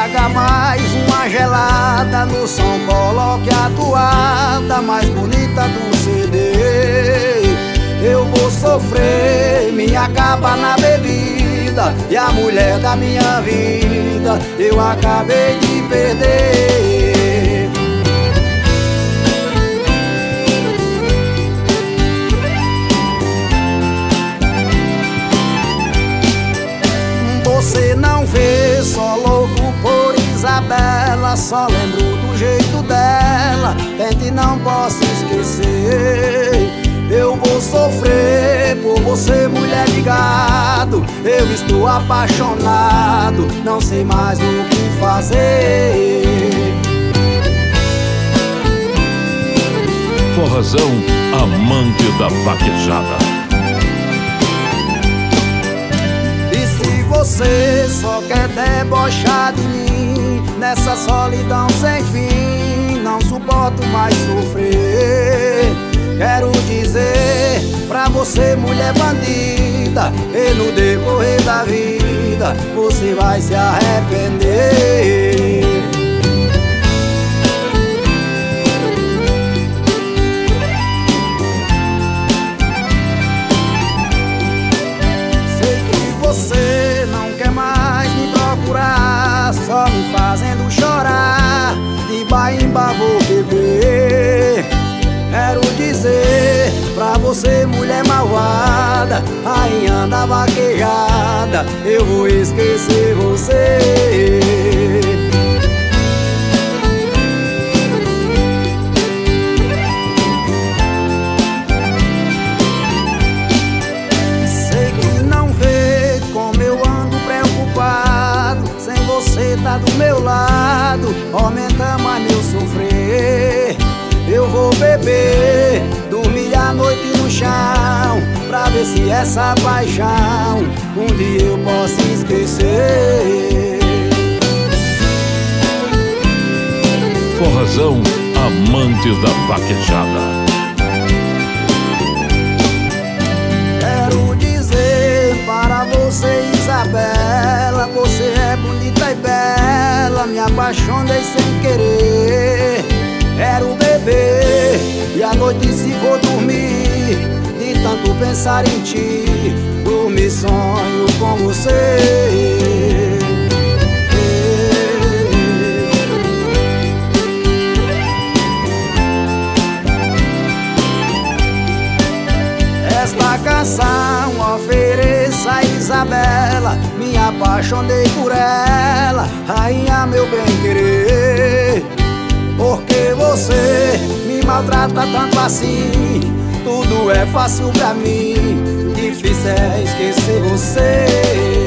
traga mais uma gelada. No som coloque a toada mais bonita do CD. Eu vou sofrer, me acaba na bebida, e a mulher da minha vida eu acabei de perder. Você não vê, só louco por Isabela, só lembro do jeito dela, tente não posso esquecer. Eu vou sofrer por você, mulher de gado, eu estou apaixonado, não sei mais o que fazer. Forrozão, amantes da vaquejada. Você só quer debochar de mim nessa solidão sem fim, não suporto mais sofrer. Quero dizer pra você, mulher bandida, e no decorrer da vida você vai se arrepender. Sei que você não quer mais me procurar, só me fazendo chorar, de baimba vou beber. Quero dizer pra você, mulher malvada, rainha da vaquejada, eu vou esquecer você. Sei que não vê como eu ando preocupado, sem você tá do meu lado, aumenta mais meu sofrer. Eu vou beber, dormir a noite no chão, pra ver se essa paixão um dia eu posso esquecer. Forrozão, amantes da vaquejada. Quero dizer para você, Isabela, você é bonita e bela, me apaixonei sem querer. Quero beber e à noite se for dormir, de tanto pensar em ti, dormir sonho com você. Esta canção ofereça a Isabela, me apaixonei por ela, rainha meu bem querer. Porque você me maltrata tanto assim, tudo é fácil pra mim, difícil é esquecer você.